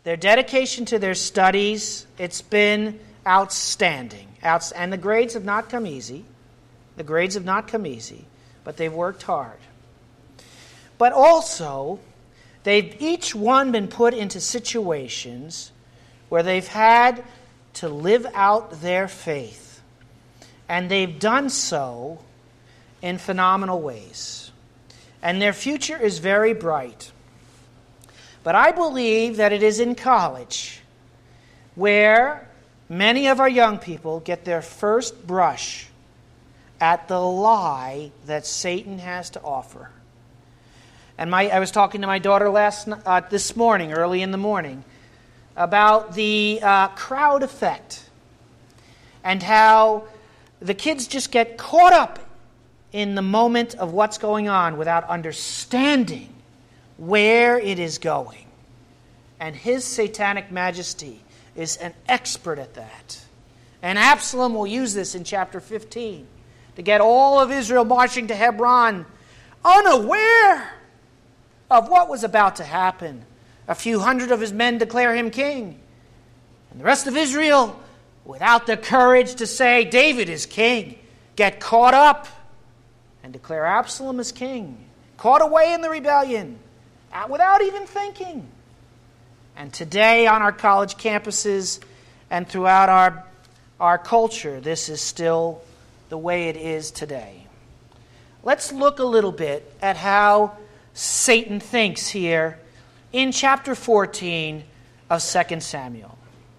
Their dedication to their studies, it's been outstanding. And the grades have not come easy. The grades have not come easy, but they've worked hard. But also, they've each one been put into situations where they've had to live out their faith. And they've done so in phenomenal ways. And their future is very bright. But I believe that it is in college where many of our young people get their first brush at the lie that Satan has to offer. And I was talking to my daughter this morning, early in the morning, about the crowd effect and how the kids just get caught up in the moment of what's going on without understanding where it is going. And his satanic majesty is an expert at that. And Absalom will use this in chapter 15 to get all of Israel marching to Hebron unaware of what was about to happen. A few hundred of his men declare him king. And the rest of Israel, without the courage to say, David is king, get caught up and declare Absalom as king. Caught away in the rebellion, without even thinking. And today on our college campuses and throughout our culture, this is still the way it is today. Let's look a little bit at how Satan thinks here in chapter 14 of 2 Samuel.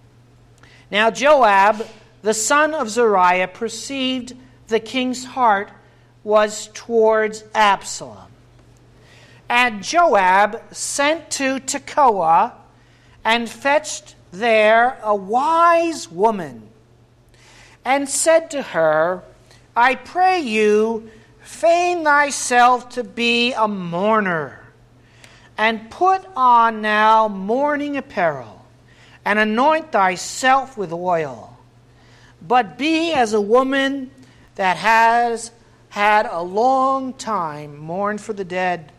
Now Joab, the son of Zeruiah, perceived the king's heart was towards Absalom. And Joab sent to Tekoa and fetched there a wise woman and said to her, I pray you, feign thyself to be a mourner, and put on now mourning apparel, and anoint thyself with oil. But be as a woman that has had a long time mourned for the dead,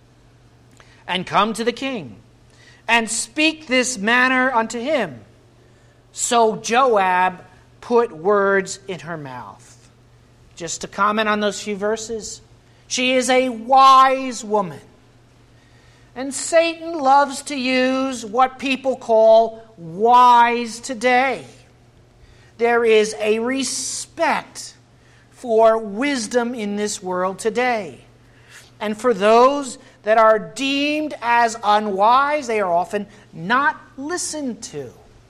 and come to the king, and speak this manner unto him. So Joab put words in her mouth. Just to comment on those few verses, she is a wise woman. And Satan loves to use what people call wise today. There is a respect for wisdom in this world today. And for those that are deemed as unwise, they are often not listened to.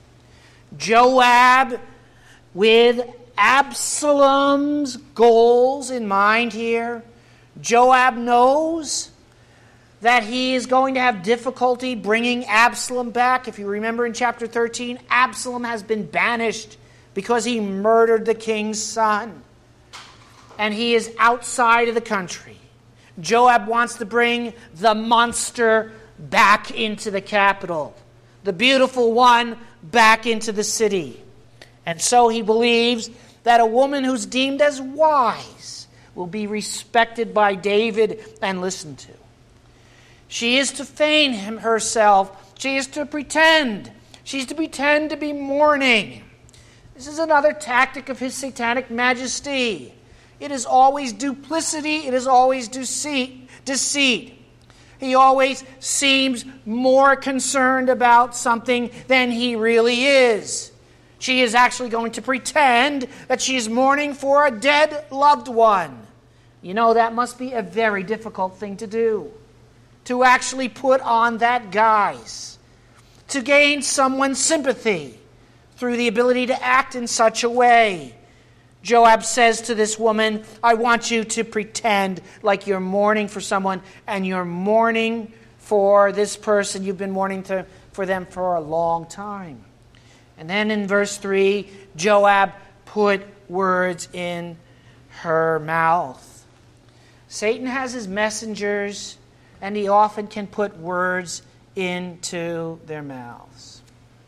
Joab, with Absalom's goals in mind here, Joab knows that he is going to have difficulty bringing Absalom back. If you remember in chapter 13, Absalom has been banished because he murdered the king's son. And he is outside of the country. Joab wants to bring the monster back into the capital, the beautiful one back into the city. And so he believes that a woman who's deemed as wise will be respected by David and listened to. She is to feign herself. She is to pretend. She's to pretend to be mourning. This is another tactic of his satanic majesty. It is always duplicity. It is always deceit. He always seems more concerned about something than he really is. She is actually going to pretend that she is mourning for a dead loved one. You know, that must be a very difficult thing to do. To actually put on that guise. To gain someone's sympathy through the ability to act in such a way. Joab says to this woman, I want you to pretend like you're mourning for someone, and you're mourning for this person. You've been mourning for them for a long time. And then in verse 3, Joab put words in her mouth. Satan has his messengers, and he often can put words into their mouths.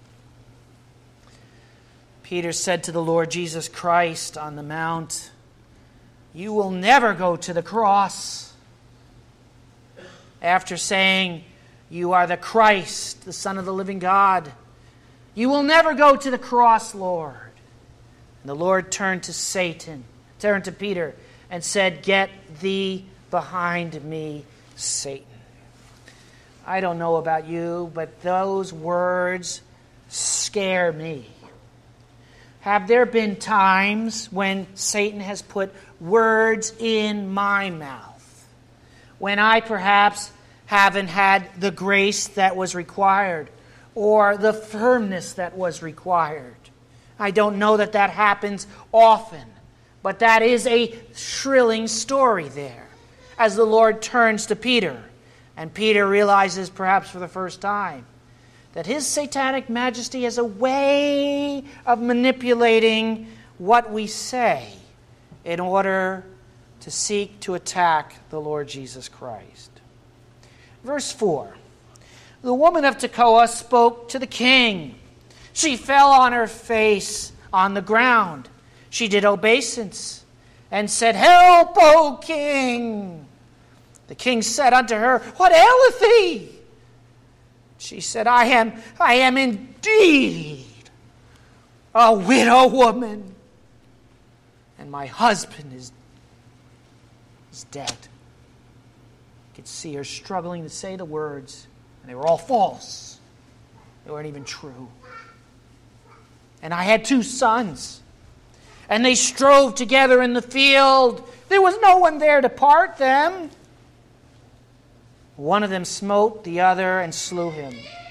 Peter said to the Lord Jesus Christ on the mount, you will never go to the cross. After saying, You are the Christ, the Son of the living God. You will never go to the cross, Lord. And the Lord turned to Peter, and said, Get thee behind me, Satan. I don't know about you, but those words scare me. Have there been times when Satan has put words in my mouth, when I perhaps haven't had the grace that was required or the firmness that was required? I don't know that that happens often, but that is a thrilling story there as the Lord turns to Peter, and Peter realizes perhaps for the first time that his satanic majesty has a way of manipulating what we say in order to seek to attack the Lord Jesus Christ. Verse 4, the woman of Tekoa spoke to the king. She fell on her face on the ground. She did obeisance and said, Help, O king! The king said unto her, What aileth thee? She said, I am indeed a widow woman, and my husband is dead. You could see her struggling to say the words, and they were all false. They weren't even true. And I had 2 sons, and they strove together in the field. There was no one there to part them. One of them smote the other and slew him.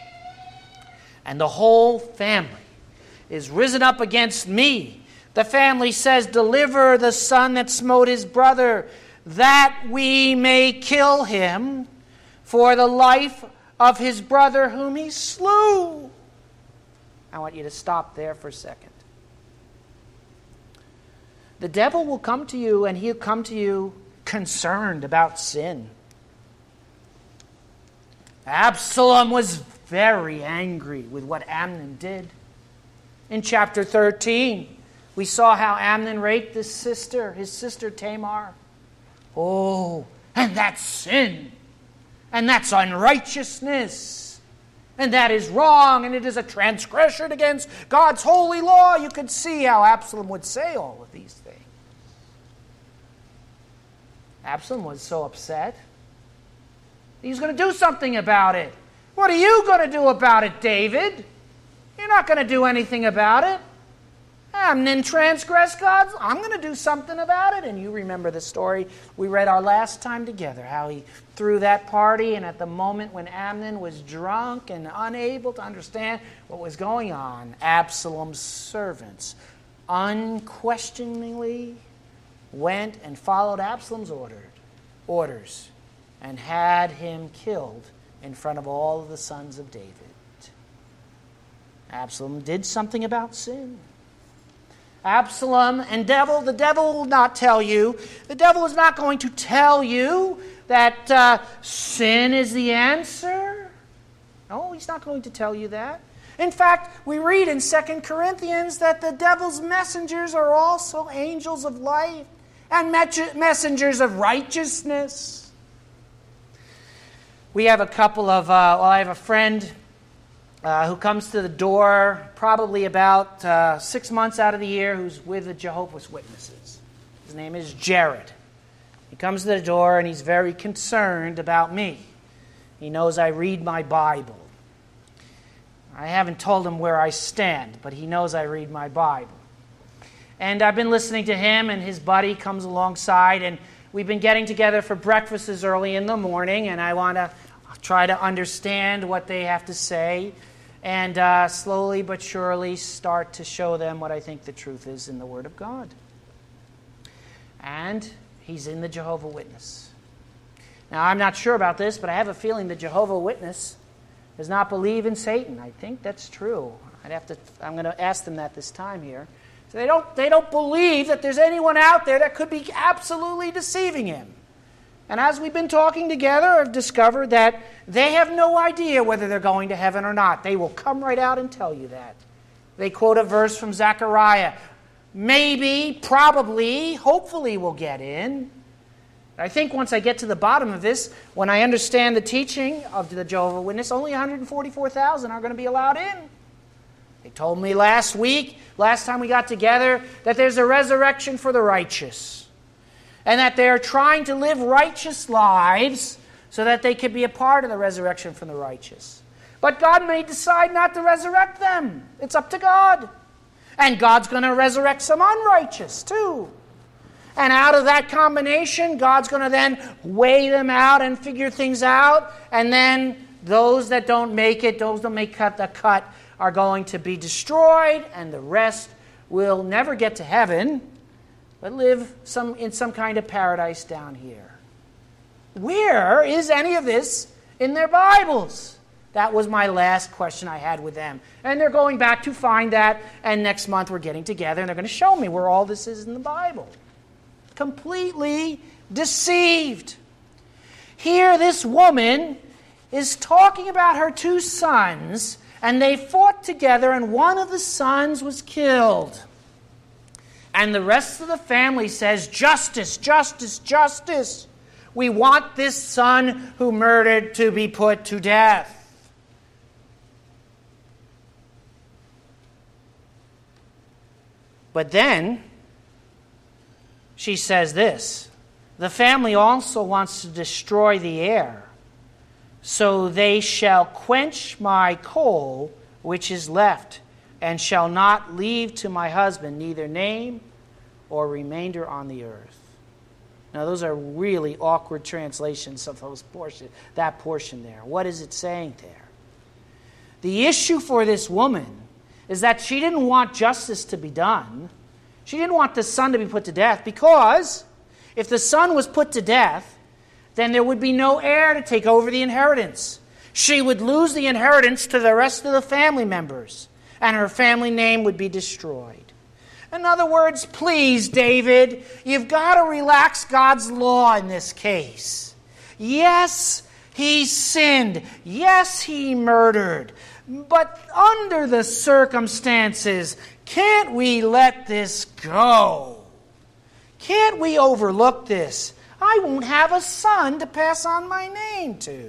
And the whole family is risen up against me. The family says, Deliver the son that smote his brother, that we may kill him for the life of his brother whom he slew. I want you to stop there for a second. The devil will come to you, and he'll come to you concerned about sin. Absalom was very angry with what Amnon did. In chapter 13, we saw how Amnon raped his sister Tamar. Oh, and that's sin. And that's unrighteousness. And that is wrong, and it is a transgression against God's holy law. You could see how Absalom would say all of these things. Absalom was so upset. He's going to do something about it. What are you going to do about it, David? You're not going to do anything about it. Amnon transgressed God's. I'm going to do something about it. And you remember the story we read our last time together, how he threw that party, and at the moment when Amnon was drunk and unable to understand what was going on, Absalom's servants unquestioningly went and followed Absalom's orders and had him killed in front of all of the sons of David. Absalom did something about sin. Absalom and the devil will not tell you. The devil is not going to tell you that sin is the answer. No, he's not going to tell you that. In fact, we read in 2 Corinthians that the devil's messengers are also angels of light and messengers of righteousness. We have a couple of, I have a friend who comes to the door probably about 6 months out of the year who's with the Jehovah's Witnesses. His name is Jared. He comes to the door and he's very concerned about me. He knows I read my Bible. I haven't told him where I stand, but he knows I read my Bible. And I've been listening to him, and his buddy comes alongside, and we've been getting together for breakfasts early in the morning, and I want to try to understand what they have to say, and slowly but surely start to show them what I think the truth is in the Word of God. And he's in the Jehovah's Witness. Now, I'm not sure about this, but I have a feeling the Jehovah's Witness does not believe in Satan. I think that's true. I'm going to ask them that this time here. So they don't believe that there's anyone out there that could be absolutely deceiving him. And as we've been talking together, I've discovered that they have no idea whether they're going to heaven or not. They will come right out and tell you that. They quote a verse from Zechariah. Maybe, probably, hopefully we'll get in. I think once I get to the bottom of this, when I understand the teaching of the Jehovah's Witness, only 144,000 are going to be allowed in. They told me last time we got together, that there's a resurrection for the righteous. And that they're trying to live righteous lives so that they could be a part of the resurrection from the righteous. But God may decide not to resurrect them. It's up to God. And God's going to resurrect some unrighteous too. And out of that combination, God's going to then weigh them out and figure things out. And then those that don't make it, those that make the cut, are going to be destroyed. And the rest will never get to heaven, but live in some kind of paradise down here. Where is any of this in their Bibles? That was my last question I had with them. And they're going back to find that, and next month we're getting together, and they're going to show me where all this is in the Bible. Completely deceived. Here this woman is talking about her two sons, and they fought together, and one of the sons was killed. And the rest of the family says, justice, justice, justice. We want this son who murdered to be put to death. But then she says this, the family also wants to destroy the heir, so they shall quench my coal which is left, and shall not leave to my husband neither name or remainder on the earth. Now those are really awkward translations of that portion there. What is it saying there? The issue for this woman is that she didn't want justice to be done. She didn't want the son to be put to death, because if the son was put to death, then there would be no heir to take over the inheritance. She would lose the inheritance to the rest of the family members, and her family name would be destroyed. In other words, please, David, you've got to relax God's law in this case. Yes, he sinned. Yes, he murdered. But under the circumstances, can't we let this go? Can't we overlook this? I won't have a son to pass on my name to.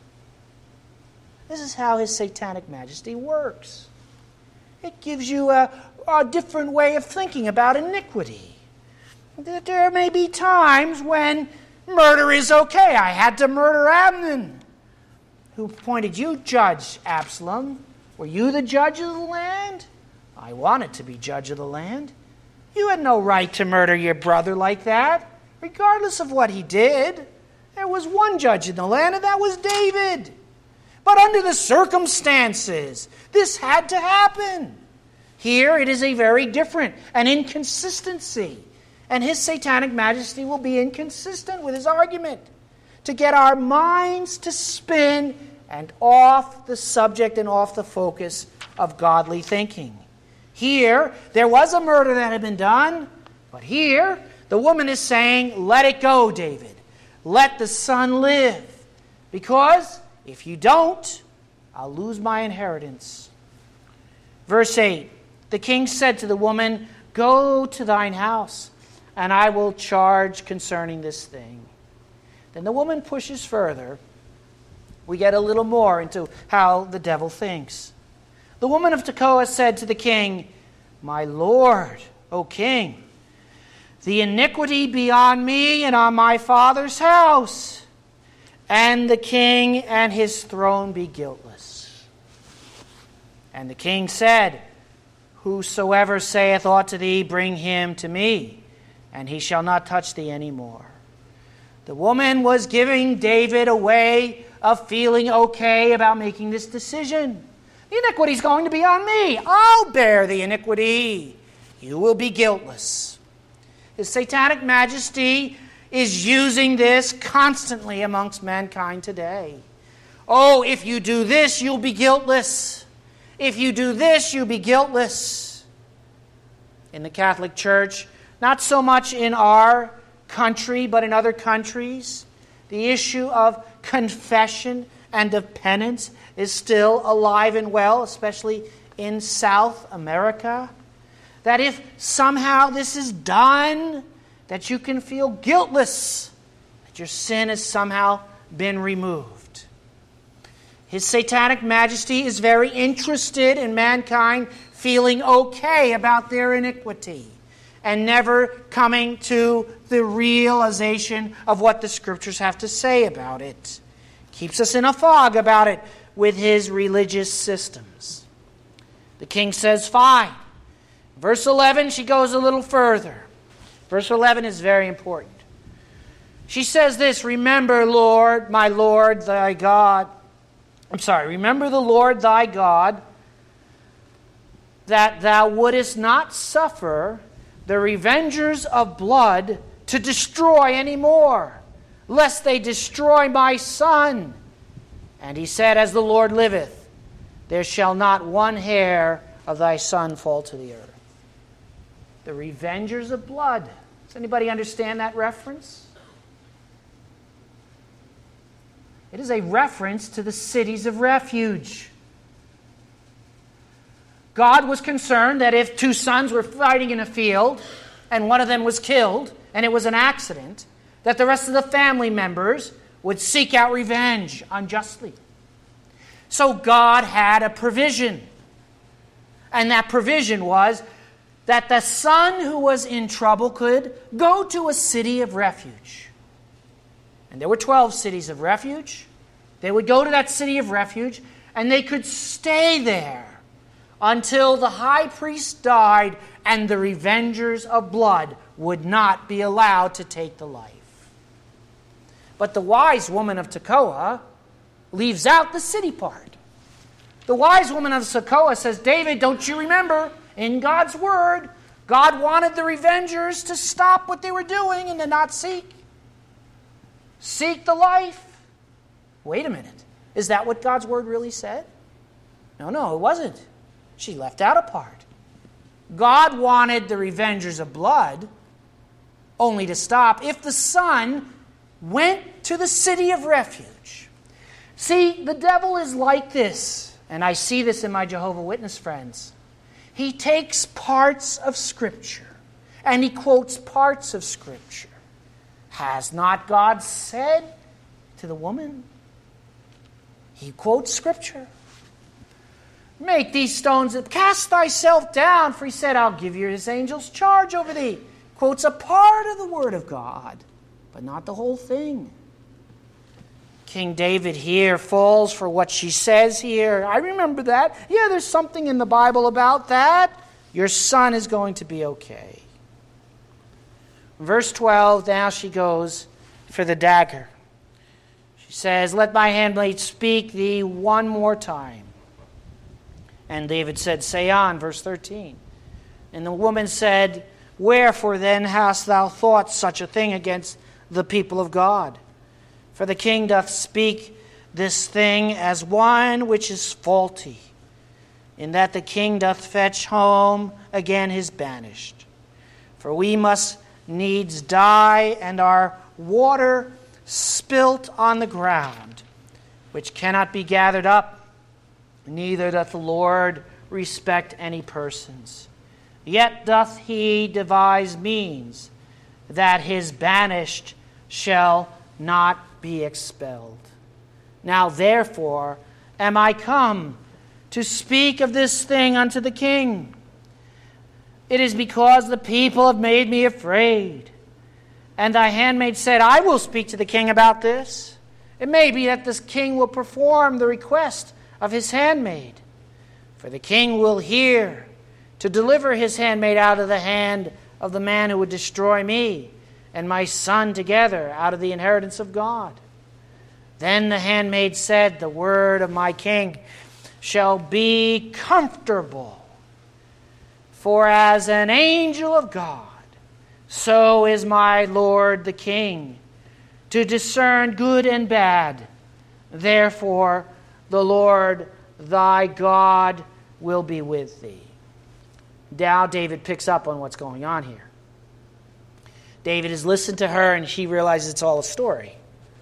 This is how His Satanic Majesty works. It gives you a different way of thinking about iniquity. That there may be times when murder is okay. I had to murder Amnon. Who appointed you judge, Absalom? Were you the judge of the land? I wanted to be judge of the land. You had no right to murder your brother like that, regardless of what he did. There was one judge in the land, and that was David. But under the circumstances, this had to happen. Here it is a very different, an inconsistency. And His Satanic Majesty will be inconsistent with his argument to get our minds to spin and off the subject and off the focus of godly thinking. Here, there was a murder that had been done, but here, the woman is saying, let it go, David. Let the son live. Because if you don't, I'll lose my inheritance. Verse 8, the king said to the woman, go to thine house, and I will charge concerning this thing. Then the woman pushes further. We get a little more into how the devil thinks. The woman of Tekoa said to the king, my lord, O king, the iniquity be on me and on my father's house, and the king and his throne be guiltless. And the king said, whosoever saith aught to thee, bring him to me, and he shall not touch thee any more. The woman was giving David a way of feeling okay about making this decision. The iniquity is going to be on me. I'll bear the iniquity. You will be guiltless. His Satanic Majesty is using this constantly amongst mankind today. Oh, if you do this, you'll be guiltless. If you do this, you'll be guiltless. In the Catholic Church, not so much in our country, but in other countries, the issue of confession and of penance is still alive and well, especially in South America. That if somehow this is done, that you can feel guiltless that your sin has somehow been removed. His satanic majesty is very interested in mankind feeling okay about their iniquity and never coming to the realization of what the Scriptures have to say about it. Keeps us in a fog about it with his religious systems. The king says, fine. Verse 11, she goes a little further. Verse 11 is very important. She says this, remember, Lord, my Lord, thy God. Remember the Lord thy God, that thou wouldest not suffer the revengers of blood to destroy any more, lest they destroy my son. And he said, as the Lord liveth, there shall not one hair of thy son fall to the earth. The revengers of blood. Does anybody understand that reference? It is a reference to the cities of refuge. God was concerned that if two sons were fighting in a field and one of them was killed and it was an accident, that the rest of the family members would seek out revenge unjustly. So God had a provision. And that provision was that the son who was in trouble could go to a city of refuge. And there were 12 cities of refuge. They would go to that city of refuge and they could stay there until the high priest died and the revengers of blood would not be allowed to take the life. But the wise woman of Tekoa leaves out the city part. The wise woman of Tekoa says, David, don't you remember, in God's word, God wanted the revengers to stop what they were doing and to not seek the life. Wait a minute. Is that what God's word really said? No, it wasn't. She left out a part. God wanted the revengers of blood only to stop if the son went to the city of refuge. See, the devil is like this, and I see this in my Jehovah's Witness friends. He takes parts of Scripture, and he quotes parts of Scripture. Has not God said to the woman? He quotes Scripture. Make these stones, cast thyself down, for he said, I'll give you his angels charge over thee. Quotes a part of the Word of God, but not the whole thing. King David here falls for what she says here. I remember that. Yeah, there's something in the Bible about that. Your son is going to be okay. Verse 12, now she goes for the dagger. She says, let my handmaid speak thee one more time. And David said, say on, verse 13. And the woman said, wherefore then hast thou thought such a thing against the people of God? For the king doth speak this thing as one which is faulty, in that the king doth fetch home again his banished. For we must needs die, and our water spilt on the ground, which cannot be gathered up, neither doth the Lord respect any persons. Yet doth he devise means that his banished shall not be expelled. Now therefore am I come to speak of this thing unto the king. It is because the people have made me afraid. And thy handmaid said, I will speak to the king about this. It may be that this king will perform the request of his handmaid. For the king will hear to deliver his handmaid out of the hand of the man who would destroy me and my son together out of the inheritance of God. Then the handmaid said, the word of my king shall be comfortable. For as an angel of God, so is my Lord the king, to discern good and bad. Therefore, the Lord thy God will be with thee. Now David picks up on what's going on here. David has listened to her and she realizes it's all a story.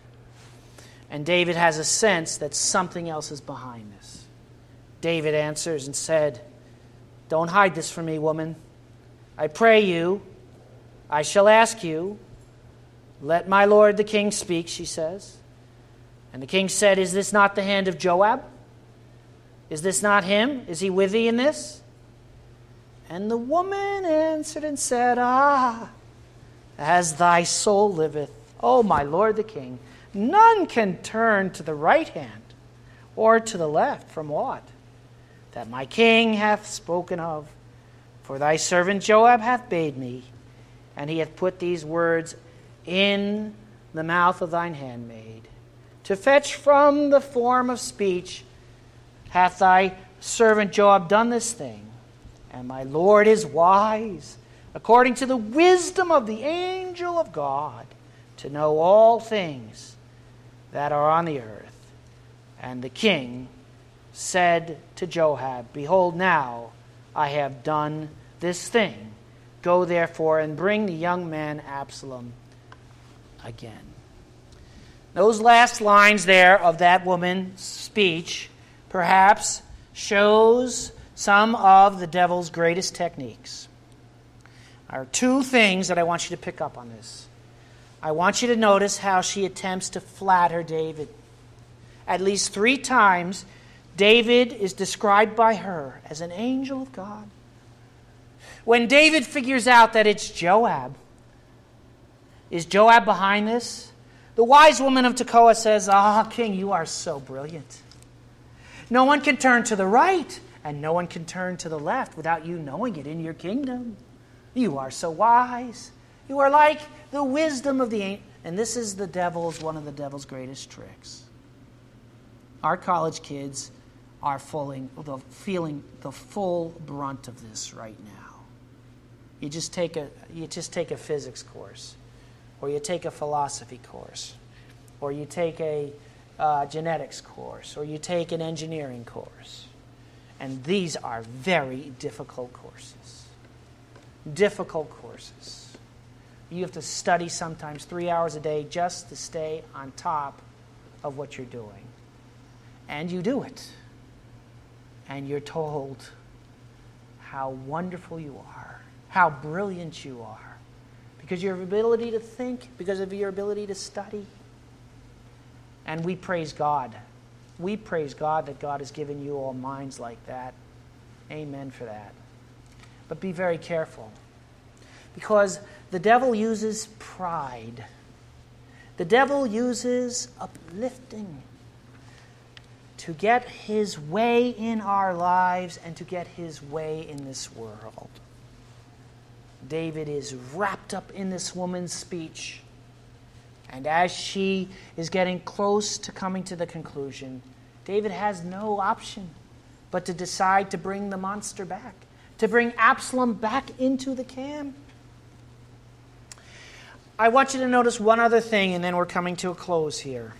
And David has a sense that something else is behind this. David answers and said, don't hide this from me, woman. I pray you, I shall ask you, "Let my lord the king speak," she says. And the king said, "Is this not the hand of Joab? Is this not him? Is he with thee in this?" And the woman answered and said, "Ah, as thy soul liveth, O my lord the king, none can turn to the right hand or to the left from what that my king hath spoken of. For thy servant Joab hath bade me, and he hath put these words in the mouth of thine handmaid, to fetch from the form of speech hath thy servant Joab done this thing. And my Lord is wise, according to the wisdom of the angel of God, to know all things that are on the earth." And the king said to Joab, "Behold, now I have done this thing. Go therefore and bring the young man Absalom again." Those last lines there of that woman's speech perhaps shows some of the devil's greatest techniques. There are two things that I want you to pick up on this. I want you to notice how she attempts to flatter David. At least 3 times, David is described by her as an angel of God. When David figures out that it's Joab, is Joab behind this? The wise woman of Tekoa says, "Ah, king, you are so brilliant. No one can turn to the right, and no one can turn to the left without you knowing it in your kingdom. You are so wise. You are like the wisdom of the ancient." And this is one of the devil's greatest tricks. Our college kids are feeling the full brunt of this right now. You just take a physics course, or you take a philosophy course, or you take a genetics course, or you take an engineering course. And these are very difficult courses. Difficult courses. You have to study sometimes 3 hours a day just to stay on top of what you're doing. And you do it. And you're told how wonderful you are, how brilliant you are, because of your ability to think, because of your ability to study. And we praise God. We praise God that God has given you all minds like that. Amen for that. But be very careful, because the devil uses pride. The devil uses uplifting to get his way in our lives and to get his way in this world. David is wrapped up in this woman's speech. And as she is getting close to coming to the conclusion, David has no option but to decide to bring the monster back, to bring Absalom back into the camp. I want you to notice one other thing, and then we're coming to a close here.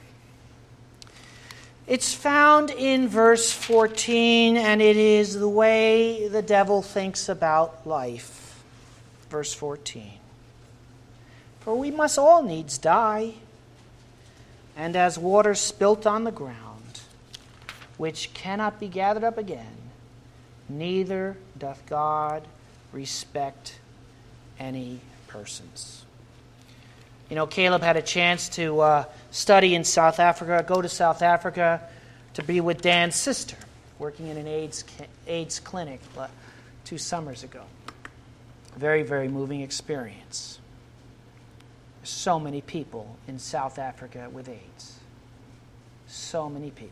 It's found in verse 14, and it is the way the devil thinks about life. Verse 14. For we must all needs die, and as water spilt on the ground, which cannot be gathered up again, neither doth God respect any persons. You know, Caleb had a chance to study in South Africa, go to South Africa to be with Dan's sister, working in an AIDS clinic 2 summers ago. Very, very moving experience. So many people in South Africa with AIDS. So many people.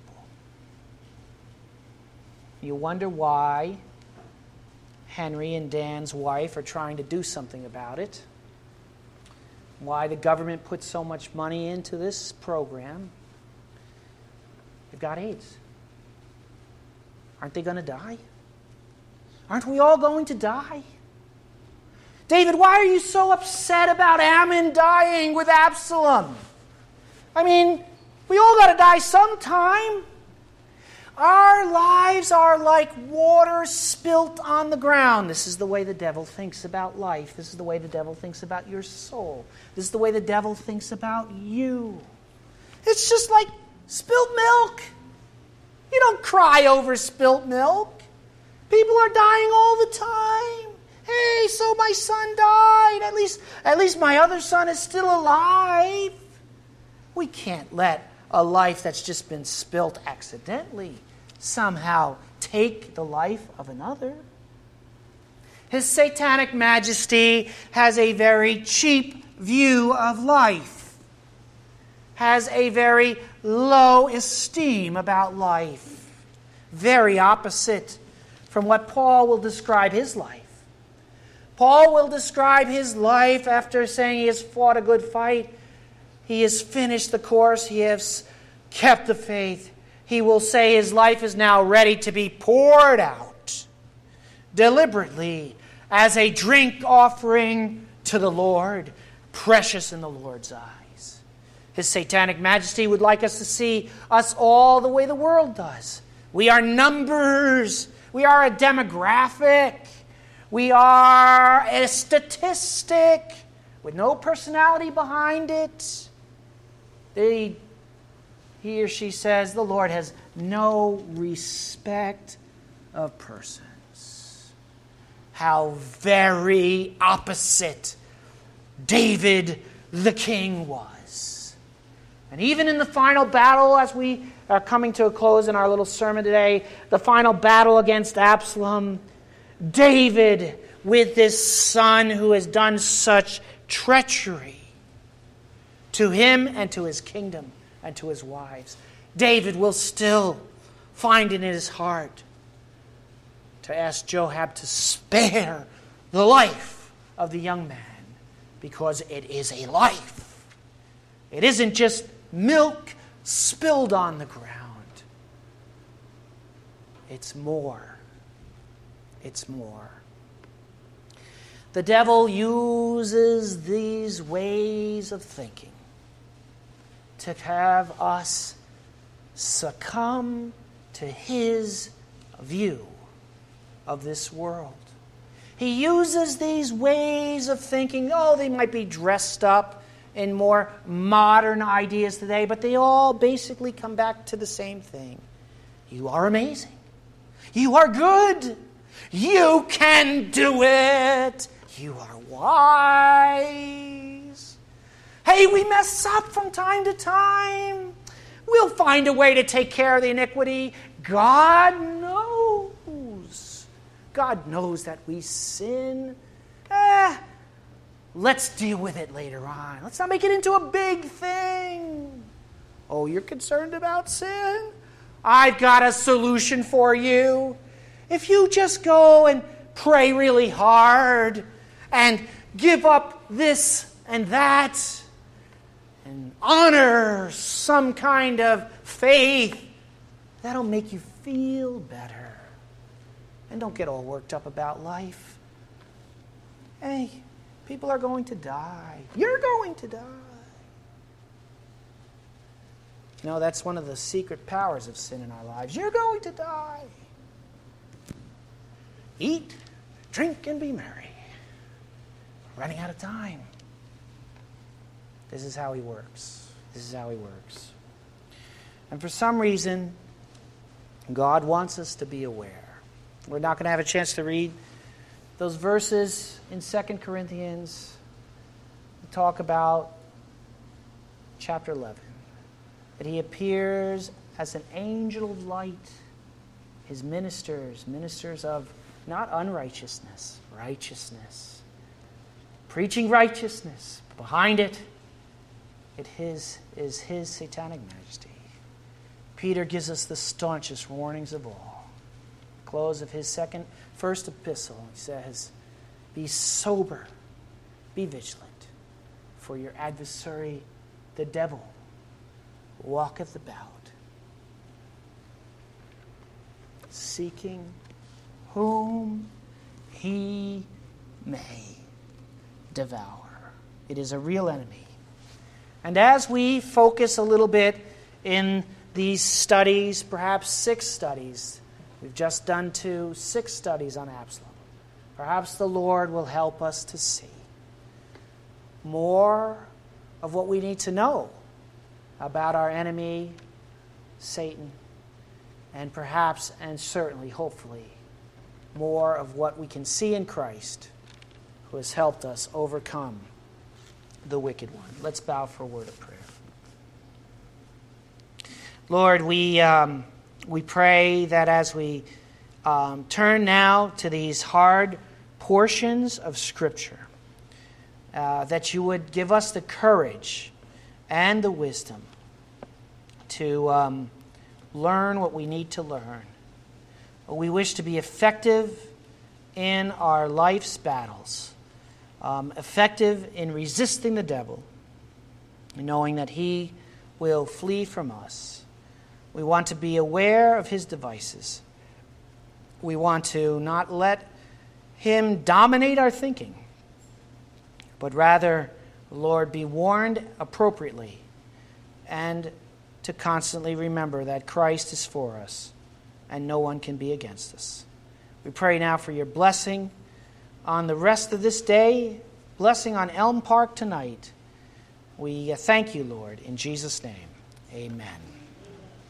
You wonder why Henry and Dan's wife are trying to do something about it. Why the government puts so much money into this program. They've got AIDS. Aren't they going to die? Aren't we all going to die? David, why are you so upset about Ammon dying with Absalom? I mean, we all got to die sometime. Our lives are like water spilt on the ground. This is the way the devil thinks about life. This is the way the devil thinks about your soul. This is the way the devil thinks about you. It's just like spilt milk. You don't cry over spilt milk. People are dying all the time. Hey, so my son died. At least my other son is still alive. We can't let a life that's just been spilt accidentally somehow take the life of another. His Satanic Majesty has a very cheap view of life, has a very low esteem about life, very opposite from what Paul will describe his life. Paul will describe his life after saying he has fought a good fight. He has finished the course. He has kept the faith. He will say his life is now ready to be poured out deliberately as a drink offering to the Lord, precious in the Lord's eyes. His Satanic Majesty would like us to see us all the way the world does. We are numbers. We are a demographic. We are a statistic with no personality behind it. He or she says the Lord has no respect of persons. How very opposite David the king was. And even in the final battle, as we are coming to a close in our little sermon today, the final battle against Absalom, David, with this son who has done such treachery to him and to his kingdom and to his wives, David will still find it in his heart to ask Joab to spare the life of the young man, because it is a life. It isn't just milk spilled on the ground. It's more. It's more. The devil uses these ways of thinking to have us succumb to his view of this world. He uses these ways of thinking. They might be dressed up in more modern ideas today, but they all basically come back to the same thing. You are amazing. You are good. You can do it. You are wise. Hey, we mess up from time to time. We'll find a way to take care of the iniquity. God knows. God knows that we sin. Let's deal with it later on. Let's not make it into a big thing. Oh, you're concerned about sin? I've got a solution for you. If you just go and pray really hard and give up this and that and honor some kind of faith, that'll make you feel better. And don't get all worked up about life. Hey, people are going to die. You're going to die. You know, that's one of the secret powers of sin in our lives. You're going to die. Eat, drink, and be merry. We're running out of time. This is how he works. This is how he works. And for some reason, God wants us to be aware. We're not going to have a chance to read those verses in 2 Corinthians to talk about chapter 11. That he appears as an angel of light, his ministers of not unrighteousness, righteousness. Preaching righteousness. Behind it, is his Satanic Majesty. Peter gives us the staunchest warnings of all. Close of his first epistle, he says, be sober, be vigilant, for your adversary, the devil, walketh about, seeking whom he may devour. It is a real enemy. And as we focus a little bit in these studies, perhaps 6 studies, we've just done 6 studies on Absalom, perhaps the Lord will help us to see more of what we need to know about our enemy, Satan, and perhaps, and certainly, hopefully, more of what we can see in Christ who has helped us overcome the wicked one. Let's bow for a word of prayer. Lord, we pray that as we turn now to these hard portions of Scripture, that you would give us the courage and the wisdom to learn what we need to learn. We wish to be effective in our life's battles, effective in resisting the devil, knowing that he will flee from us. We want to be aware of his devices. We want to not let him dominate our thinking, but rather, Lord, be warned appropriately and to constantly remember that Christ is for us and no one can be against us. We pray now for your blessing on the rest of this day, blessing on Elm Park tonight. We thank you, Lord, in Jesus' name. Amen.